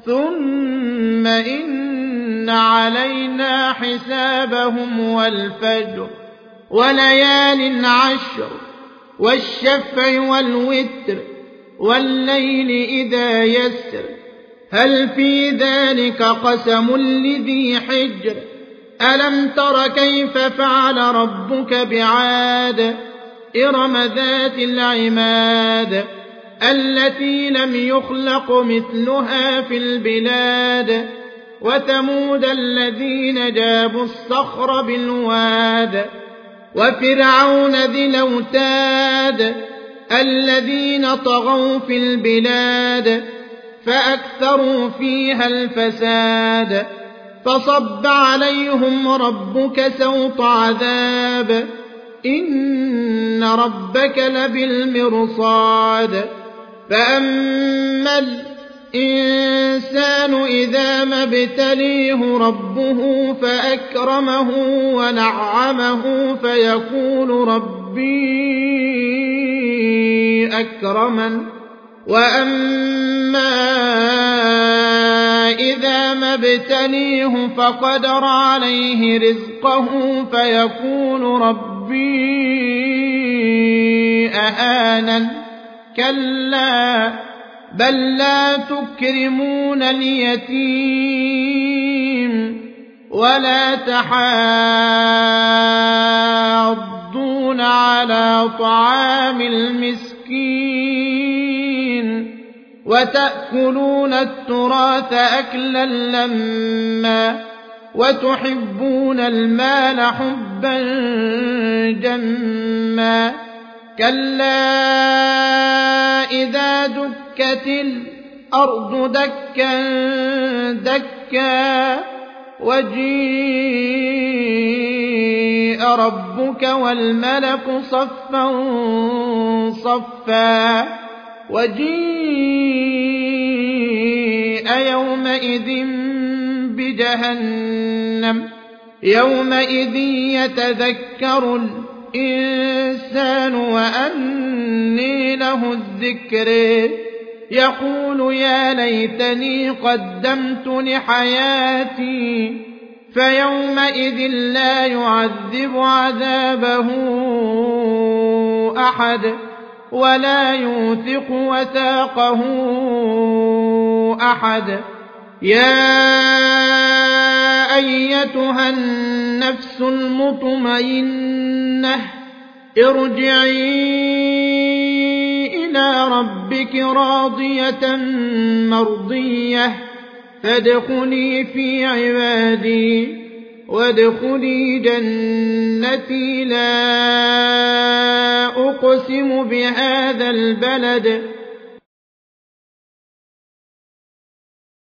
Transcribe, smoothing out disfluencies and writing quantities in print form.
ثم إن علينا حسابهم والفجر وليال عشر والشفع والوتر والليل إذا يسر هل في ذلك قسم لذي حجر ألم تر كيف فعل ربك بعاد إرم ذات العماد التي لم يخلق مثلها في البلاد وثمود الذين جابوا الصخر بالواد وفرعون ذي الأوتاد الذين طغوا في البلاد فأكثروا فيها الفساد فصب عليهم ربك سوط عذاب إن ربك لبالمرصاد فأما الإنسان إذا ما ابتليه ربه فأكرمه ونعمه فيقول ربي أكرمن وأما إذا ما ابتليه فقدر عليه رزقه فيقول ربي أهانن كلا بل لا تكرمون اليتيم ولا تحاضون على طعام المسكين وتأكلون التراث أكلا لما وتحبون المال حبا جما كلا إذا دكت الأرض دكا دكا وجيء ربك والملك صفا صفا وجيء يومئذ بجهنم يومئذ يتذكر الإنسان وأني له الذكر يقول يا ليتني قدمت لحياتي فيومئذ لا يعذب عذابه أحد ولا يوثق وثاقه أحد يا أيتها النفس المطمئنة ارجعي إلى ربك راضية مرضية فادخلي في عبادي وادخلي جنتي لا أقسم بهذا البلد